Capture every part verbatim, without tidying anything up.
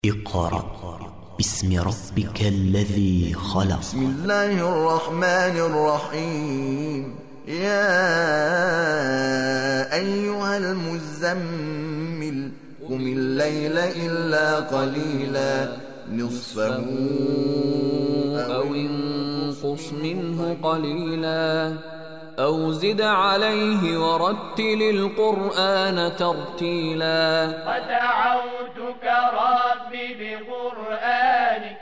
اقرأ باسم ربك الذي خلق. بسم الله الرحمن الرحيم. يا أيها المزمل قم الليل إلا قليلا نصفه أو انقص منه قليلا أو زد عليه ورتل القرآن ترتيلا. ودعوتك ربي بقرآنك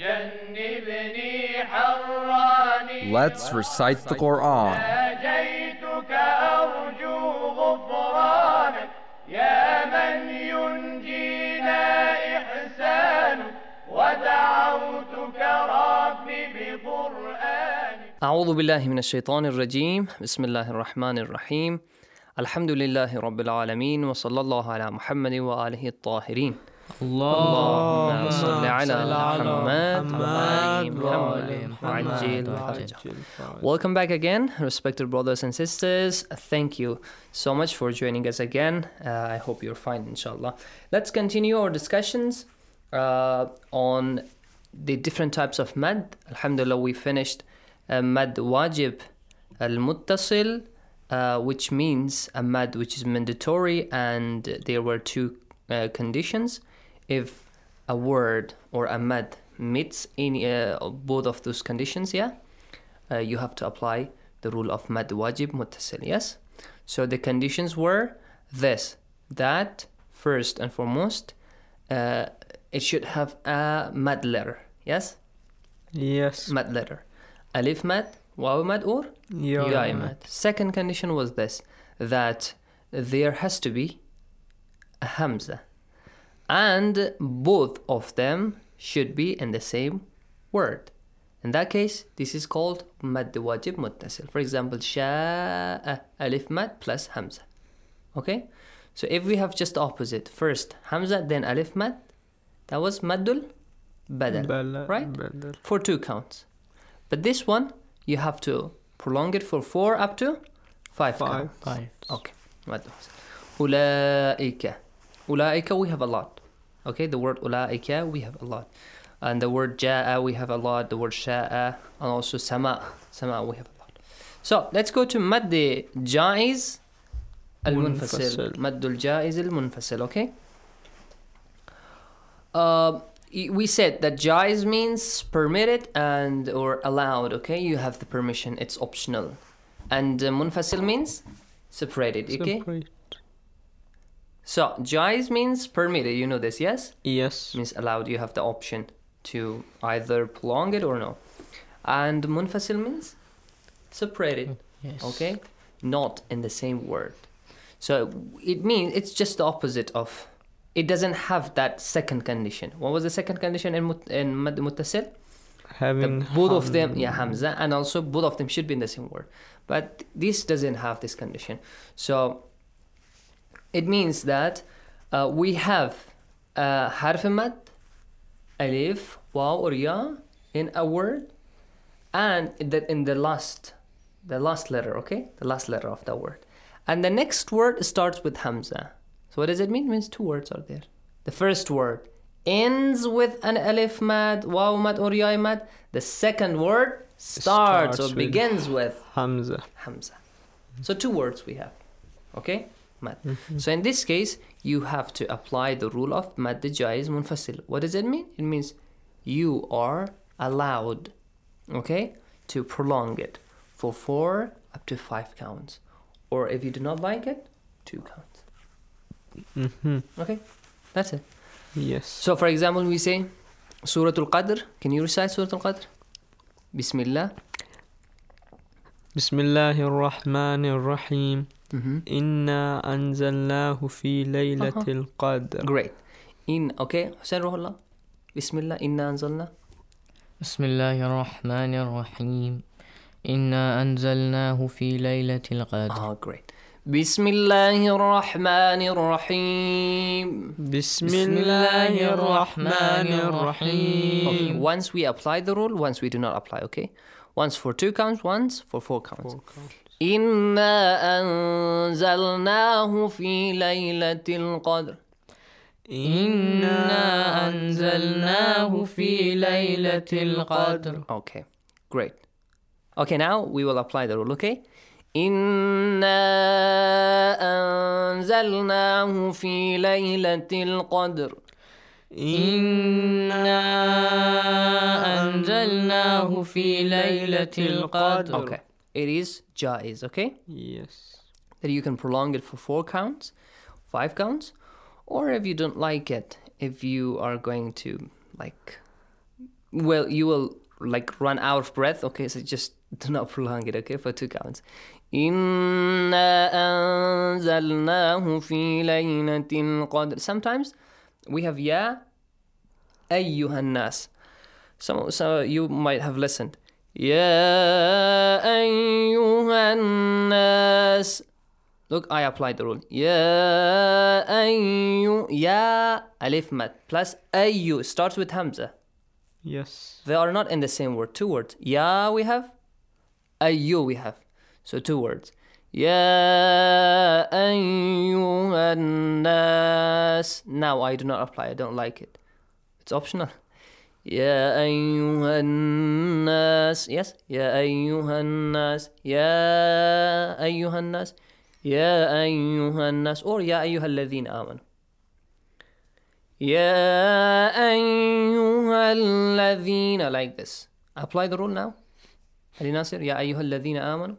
جنبني حراني. Let's recite the Quran. ناجيتك أرجو غفرانك يا من ينجينا إحسانك. ودعوتك ربي بقرآنك. أعوذ بالله من الشيطان الرجيم. بسم الله الرحمن الرحيم. الحمد لله رب العالمين وصلى الله على محمد وآله الطاهرين. اللهم صل على محمد وآل محمد وعجل فرجه. Welcome back again, respected brothers and sisters. Thank you so much for joining us again. Uh, I hope you're fine, inshallah. Let's continue our discussions uh, on the different types of mad. Alhamdulillah, we finished uh, mad wajib al-muttasil, uh, which means a mad which is mandatory, and there were two uh, conditions. If a word or a mad meets in uh, both of those conditions, yeah, uh, you have to apply the rule of mad wajib muttasil, yes? So the conditions were this, that first and foremost, uh, it should have a mad letter, yes? Yes. Mad letter. Alif mad, waw mad, or Ya ya mad. mad. Second condition was this, that there has to be a hamza, and both of them should be in the same word. In that case, this is called mad wajib muttasil. For example, sha'a, alif mad plus hamza. Okay? So if we have just the opposite, first hamza, then alif mad, that was maddul badal, Bala- right? badal. For two counts. But this one, you have to prolong it for four up to five, Five. counts. Five. Okay. Ulaika. Ulaika, we have a lot. Okay, the word ulaika, we have a lot. And the word ja'a, we have a lot. The word sha'a, and also sama. Sama, we have a lot. So, let's go to mad jaiz al-munfasil. Munfasil. Maddul jaiz al-munfasil, okay? Uh, we said that jaiz means permitted and or allowed, okay? You have the permission, it's optional. And uh, munfasil means separated, okay? Separate. So, jaiz means permitted, you know this, yes? Yes. Means allowed, you have the option to either prolong it or no. And munfasil means separated, Yes. okay? Not in the same word. So, it means it's just the opposite of, it doesn't have that second condition. What was the second condition in, mut, in mad muttasil? Having The, both of ham- them, yeah, hamza, and also both of them should be in the same word. But this doesn't have this condition. So, it means that uh, we have uh, harf mad, alif, waw or ya in a word, and that in the last, the last letter, okay, the last letter of the word, and the next word starts with hamza. So what does it mean? It means two words are there. The first word ends with an alif mad, waw mad or ya mad. The second word starts, Starts or with begins with Hamza. hamza. So two words we have, okay? Mad. So in this case, you have to apply the rule of mad jaiz munfasil. What does it mean? It means you are allowed, okay, to prolong it for four up to five counts. Or if you do not like it, two counts. Mm-hmm. Okay? That's it. Yes. So for example, we say Surah Al-Qadr. Can you recite Surah Al-Qadr? Bismillah. بسم الله الرحمن الرحيم. Mm-hmm. إنا أنزلناه في ليلة Uh-huh. القدر. Great. In, okay, Hussein Ruhullah. Bismillah, inna anzalna. بسم الله الرحمن الرحيم إنا أنزلناه في ليلة القدر. Ah, great. Bismillahir Rahmanir Rahim. بسم الله الرحمن Okay, الرحيم. once we apply the rule, once we do not apply, okay? Once for two counts, once for four counts. إنا أنزلناه في ليلة القدر. إنا أنزلناه في ليلة القدر. Okay, great. Okay, now we will apply the rule, okay? إنا أنزلناه في ليلة القدر. إنا أنزلناه في ليلة القدر. Okay, it is jaiz, okay? Yes. That you can prolong it for four counts, five counts, or if you don't like it, if you are going to, like, well, you will, like, run out of breath, okay? So just do not prolong it, okay, for two counts. إِنَّا أَنزَلْنَاهُ فِي لَيْلَةِ الْقَدْرِ. Sometimes we have ya أَيُّهَا النَّاسِ. So, so you might have listened. يَا أَيُّهَا النَّاسِ. Look, I applied the rule. Ya ayyu, ya alif mat plus ayyu starts with hamza. Yes. They are not in the same word. Two words. Ya we have, ayyu we have. So two words. Ya ayyuhan nas. Now I do not apply. I don't like it. It's optional. Ya ayyuhan nas. Yes. Ya ayyuhan nas. Ya ayyuhan nas. يا أيها الناس or يا أيها الذين آمنوا. يا أيها الذين, like this. Apply the rule now. Ali Nasir, يا أيها الذين آمنوا.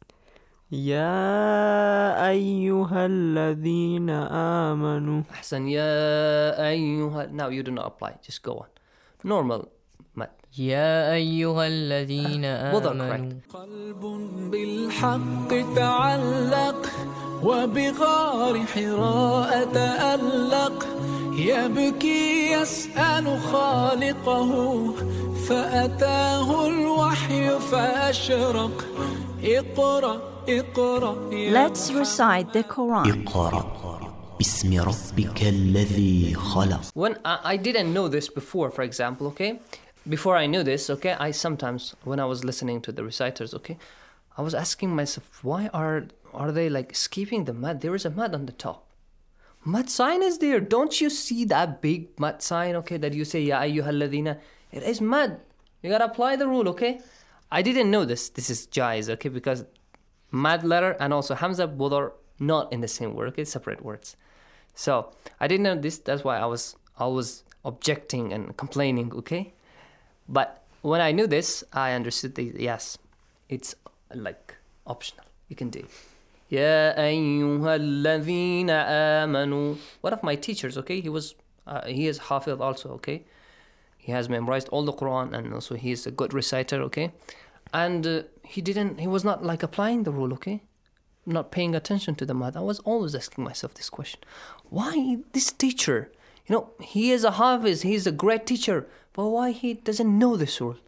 يا أيها الذين آمنوا. أحسن. يا أيها. Now you do not apply. Just go on. Normal. mat. يا أيها الذين آمنوا. قلب بالحق تعلق وبغار حراء تألق يبكي يسأل خالقه فأتاه الوحي فأشرق اقرأ اقرأ. Let's recite the Quran. اقرأ باسم ربك الذي خلق. When I, I didn't know this before, for example, okay? Before I knew this, okay, I sometimes, when I was listening to the reciters, okay, I was asking myself, why are are they like skipping the mad? There is a mad on the top. Mad sign is there. Don't you see that big mad sign, okay, that you say, Ya ayyuhal ladhina? It is mad. You gotta apply the rule, okay? I didn't know this. This is jaiz, okay, because mad letter and also hamza both are not in the same word, okay, separate words. So I didn't know this. That's why I was always objecting and complaining, okay? But when I knew this, I understood that, yes, it's like optional. You can do it. Ya ayyuhalladhina amanu. One of my teachers, okay, he was, uh, he is Hafiz also, okay? He has memorized all the Quran and also he is a good reciter, okay? And uh, he didn't, he was not like applying the rule, okay? Not paying attention to the math. I was always asking myself this question. Why this teacher? You know, he is a Hafiz, he is a great teacher, but why he doesn't know this rule?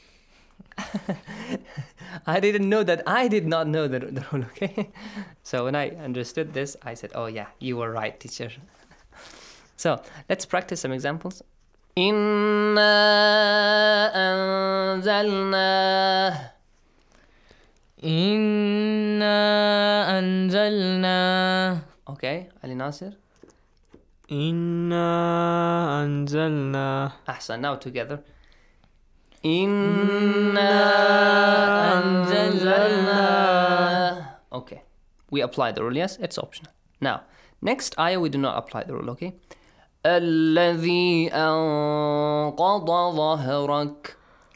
I didn't know that. I did not know the, the rule, okay? So when I understood this, I said, oh yeah, you were right, teacher. So let's practice some examples. Inna anzalna. Inna anzalna. Okay, Ali Nasir. إنا أنزلنا. Ahsan, now together. Inna anzalna. Okay, we apply the rule, yes? It's optional. Now, next ayah we do not apply the rule, okay? الذي أنقض ظهرك.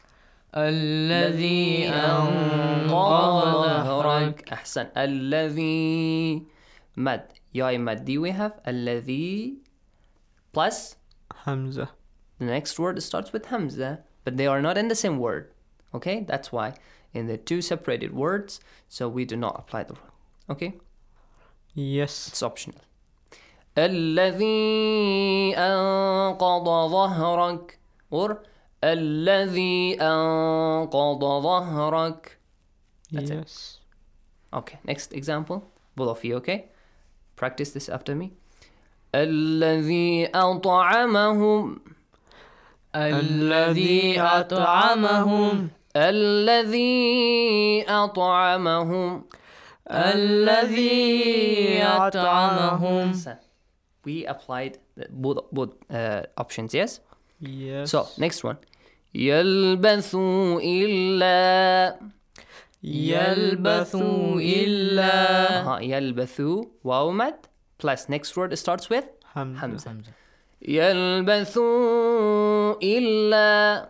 الذي أنقض ظهرك. أحسن. الذي مد. يا مد we have الذي plus Hamza. the next word starts with Hamza, but they are not in the same word. Okay, that's why in the two separated words, so we do not apply the rule. Okay, Yes. it's optional. الذي أنقض ظهرك or الذي أنقض ظهرك. That's it. Yes. Okay, next example. Both of you, okay? Practice this after me. الذي أطعمهم. الذي أطعمهم. الذي أطعمهم. الذي أطعمهم. We applied the, both both uh, options, yes? Yes. So, next one. يَلْبَثُوا إِلَّا يَلْبَثُوا إِلَّا uh-huh. يَلْبَثُوا واو مد plus next word starts with Hamza. Hamza. يَلْبَثُوا إِلَّا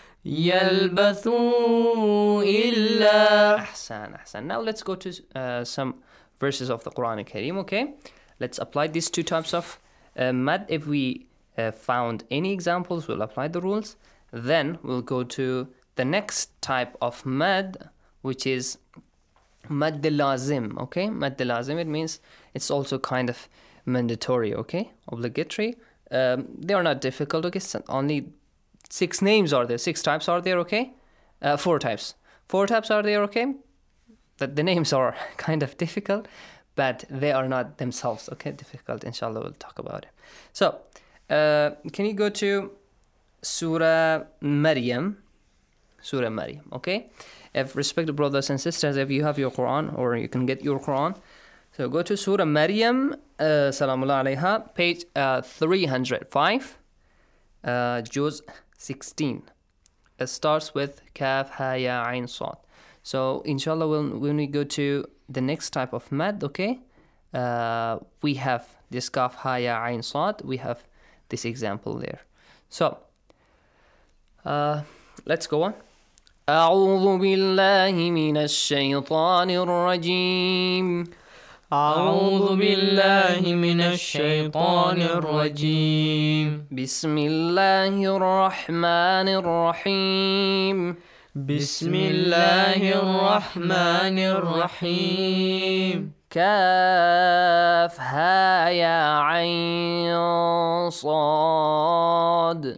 يَلْبَثُوا إِلَّا أحسن أحسن. Now let's go to uh, some verses of the Quran Kareem, okay? Let's apply these two types of uh, mad. If we uh, found any examples, we'll apply the rules. Then we'll go to the next type of mad, which is mad lazim, okay? Mad lazim, it means it's also kind of mandatory, okay? Obligatory. Um, they are not difficult, okay? So only six names are there, six types are there, okay? Uh, four types. Four types are there, okay? That the names are kind of difficult, but they are not themselves, okay? Difficult, inshallah, we'll talk about it. So, uh, can you go to Surah Maryam? Surah Maryam, okay? If respected brothers and sisters, if you have your Quran, or you can get your Quran, so go to Surah Maryam, uh, Salamullah alayha, page uh, three hundred five, uh, Juz sixteen. It starts with Kaf, Ha, Ya, Ain, Sad. So, inshallah, when, when we go to the next type of mad, okay, uh, we have this Kaf, Ha, Ya, Ain, Sad. We have this example there. So, uh, let's go on. أعوذ بالله من الشيطان الرجيم أعوذ بالله من الشيطان الرجيم بسم الله الرحمن الرحيم بسم الله الرحمن الرحيم كاف ها يا عين صاد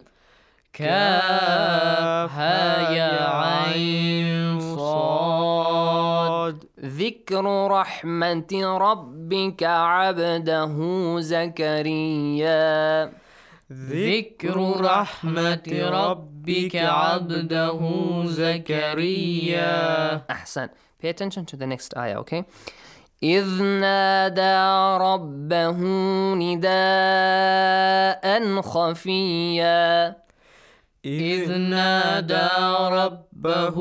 كاف ها يا عين صاد ذكر رحمة ربك عبده زكريا ذكر رحمة ربك عبده زكريا أحسن. Pay attention to the next ayah, okay? إذ نادى ربه نداء خفيا إذ نادى ربه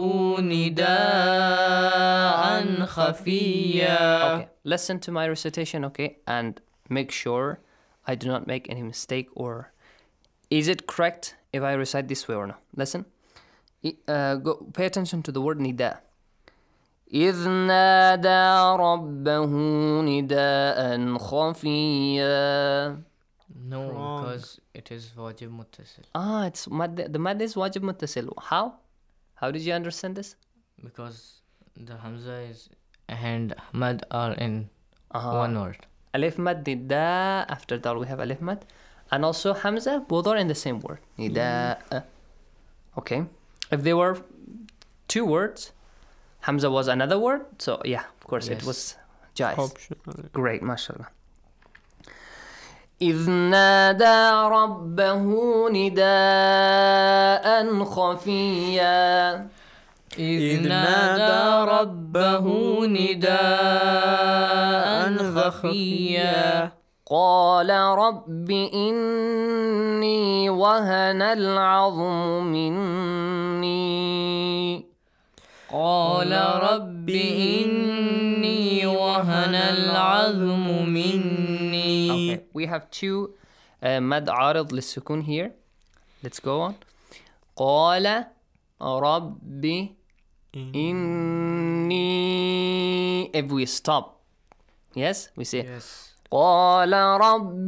نداء خفيا. Okay, listen to my recitation, okay? And make sure I do not make any mistake, or is it correct if I recite this way or not? Listen. Uh, go, pay attention to the word nida. إذ نادى ربه نداء خفيا. No, because it is wajib muttasil. Ah, it's mad. The mad is wajib muttasil. How? How did you understand this? Because the hamza is and mad are in uh-huh. one word. Alif mad nida. After that we have alif mad, and also hamza. Both are in the same word. Nida. Mm. Okay. If they were two words, hamza was another word. So yeah, of course yes. It was jais. Optional. Great, mashallah. إذ نادى ربه نداء خفيا إذ نادى ربه نداء خفيا قال رب إني وهن العظم مني قال رب إني وهن العظم مني. Okay, we have two uh, مد عارض للسكون here. Let's go on. قال رب إني. If we stop, yes, we say yes. قال رب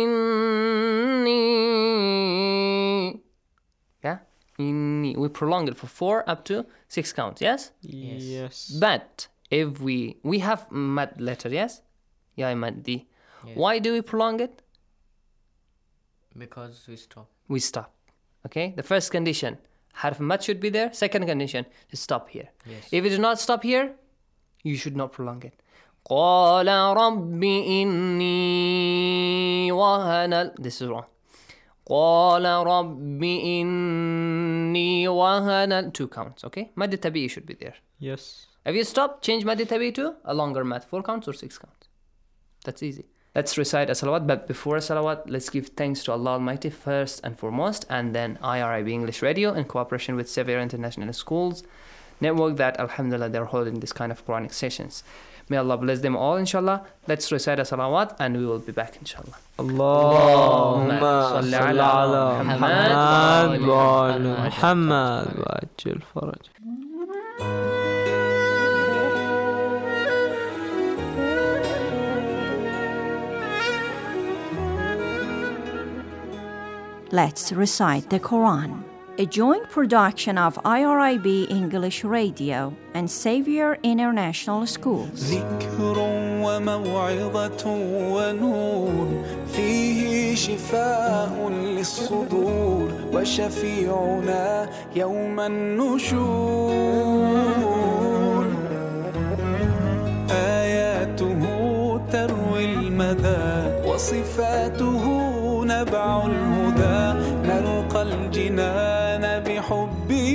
إني. Yeah, إني. We prolong it for four up to six counts, yes? Yes. Yes. But if we we have mad letter, yes? Ya mad di. Yes. Why do we prolong it? Because we stop. We stop. Okay? The first condition, harf mad should be there. Second condition, is stop here. Yes. If it does not stop here, you should not prolong it. قال رب إني وهن. This is wrong. قال رب إني وهن. Two counts, okay? مد tabi'i should be there. Yes. If you stop, change mad tabi'i to a longer mad. Four counts or six counts. That's easy. Let's recite a salawat, but before salawat, let's give thanks to Allah Almighty first and foremost, and then I R I B English Radio in cooperation with Sevier International Schools Network that, alhamdulillah, they're holding this kind of Quranic sessions. May Allah bless them all, inshallah. Let's recite a salawat and we will be back, inshallah. Allahumma salli ala Muhammad wa ala Muhammad wa ajil faraj. Let's recite the Quran. A joint production of I R I B English Radio and Xavier International Schools. ذكر وموعظة ونور فيه شفاء للصدور وشفيعنا يوم النشور آياته تروي المدى وصفاته نبع الهدى نرقى الجنان بحبه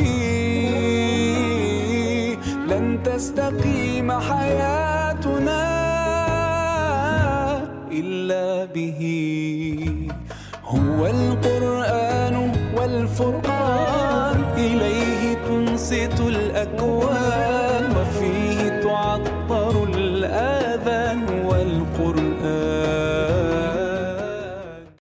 لن تستقيم حياتنا إلا به هو القرآن والفرقان إليه تنصت الأكوان